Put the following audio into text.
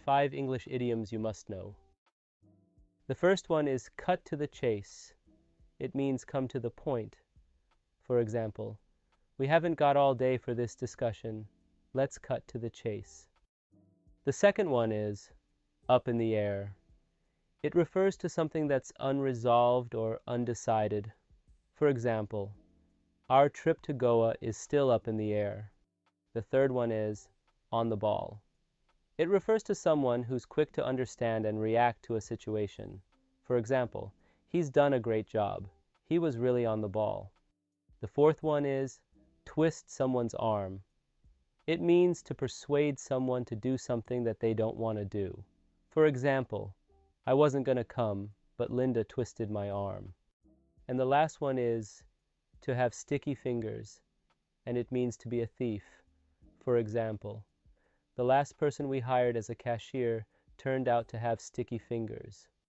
5 English idioms you must know. The first one is cut to the chase. It means come to the point. For example, we haven't got all day for this discussion. Let's cut to the chase. The second one is up in the air. It refers to something that's unresolved or undecided. For example, our trip to Goa is still up in the air. The third one is on the ball. It refers to someone who's quick to understand and react to a situation. For example, he's done a great job. He was really on the ball. The fourth one is twist someone's arm. It means to persuade someone to do something that they don't want to do. For example, I wasn't going to come, but Linda twisted my arm. And the last one is to have sticky fingers, and it means to be a thief. For example, the last person we hired as a cashier turned out to have sticky fingers.